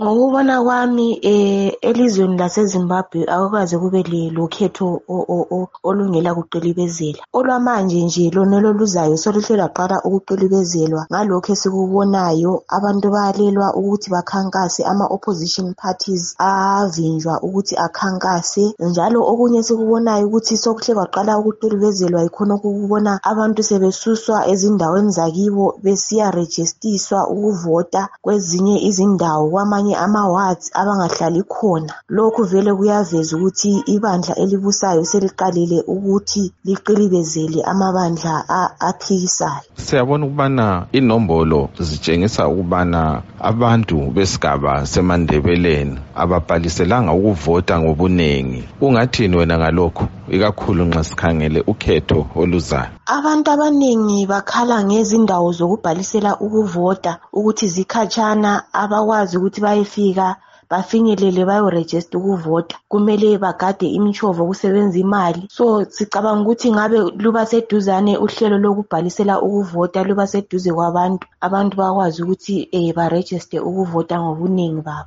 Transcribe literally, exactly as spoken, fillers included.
Ngokubona kwami eh elizweni laseZimbabwe akukaze kube lokhetho olungela kuqilibezela. Olwamanje nje lona oluluzayo soluhle lwaqala ukuqilibezelwa ngalokho esikubonayo. Abantu bayalelwa ukuthi bakhankase, ama-opposition parties avinjwa ukuthi akhankase, njalo okunye esikubonayo ukuthi sokuhle kwaqala ukuqilibezelwa yikhona ukubona abantu sebesuswa ezindaweni zakibo besiya registiswa ukuvota kwezinye izindawo kwamanye ama-wards abangahlali khona. Lokhu vele kuyaveza ukuthi ibandla elibusayo seliqalile ukuthi liqilibezele amabandla aphikisayo. Siyabona ukubana inombolo zitshengisa ukubana abantu besigaba seMandebeleni ababhaliselanga ukuvota ngobunengi. Ungathini wena ngalokho, ikakhulu nxa sikhangele ukhetho oluzayo? Abantu abaningi bakhala ngezindawo zokubhalisela ukuvota ukuthi zikhatshana, abakwazi ukuthi bayefika bafinyelele bayorejista ukuvota, kumele bagade imitshovo kusebenza imali. So sicabanga ukuthi ngabe luba seduzane uhlelo lokubhalisela ukuvota, luba seduze kwabantu, abantu bakwazi ukuthi eh barejiste ukuvota ngobuningi babo.